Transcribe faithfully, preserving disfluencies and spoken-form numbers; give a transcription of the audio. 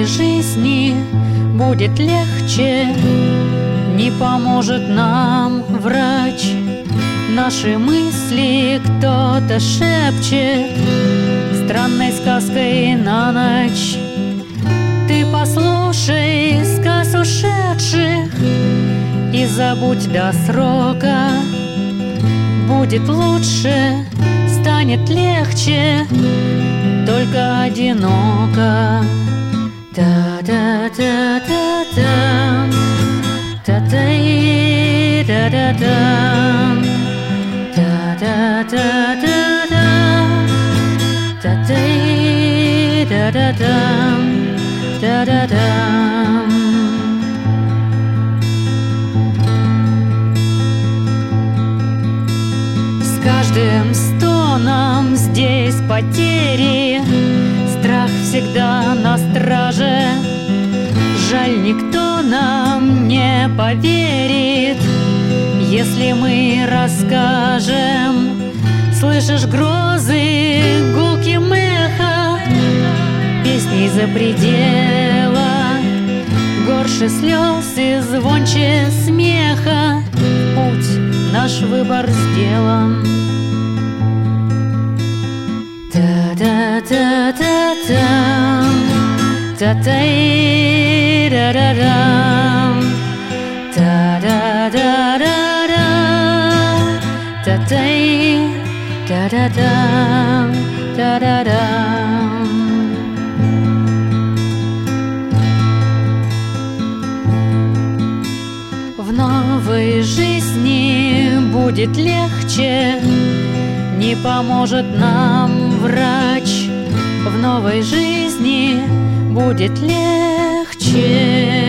жизни будет легче, не поможет нам врач. Наши мысли кто-то шепчет странной сказкой на ночь. Ты послушай сказ ушедших и забудь до срока. Будет лучше, станет легче, только одиноко. Та-та-та-та-та, та-та-та-та-та, та-та-та-та-та, та-та-та-та-та, та-та-та. С каждым стоном здесь потери, страх всегда на страже. Жаль, никто нам не поверит, если мы расскажем. Слышишь грозы, гулким эхо, песни за предела, горше слез и звонче смеха. Путь наш выбор сделан. Та-та-та-та-та, та-та-та-та-та, та-та-та-та-та, та-та-та-та-та, та-та-та. В новой жизни будет легче, не поможет нам врач. В новой жизни будет легче.